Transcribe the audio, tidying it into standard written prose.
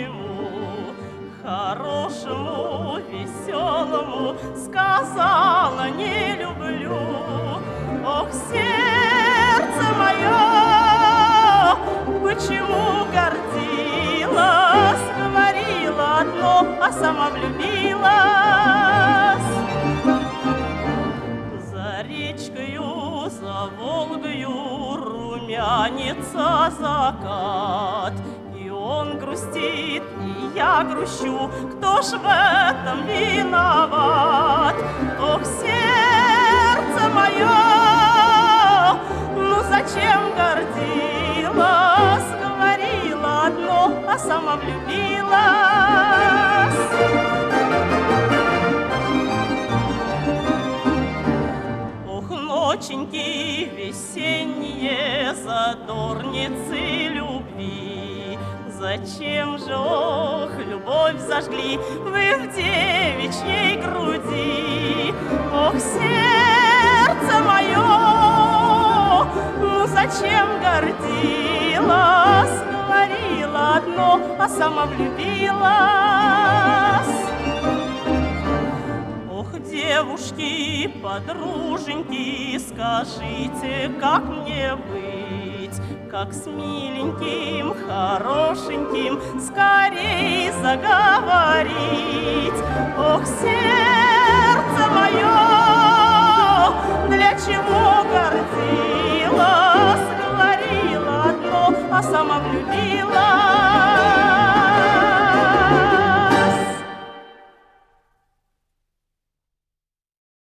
своему хорошему, веселому сказала: не люблю. Ох, сердце мое, почему гордилась, говорила одно, а сама влюбилась. За речкою, за Волгою румянится закат, и он грустит, и я грущу, кто ж в этом виноват? Ох, сердце мое, ну зачем гордилась, говорила одно, а сама влюбилась. Ох, ноченьки весенние, задорницы любви, зачем же, ох, любовь зажгли вы в девичьей груди? Ох, сердце мое, ну зачем гордилась, говорила одно, а сама влюбилась. Ох, девушки, подруженьки, скажите, как мне быть? Как с миленьким, хорошеньким скорей заговорить? Ох, сердце мое, для чего гордилась, говорила одно, а сама влюбилась.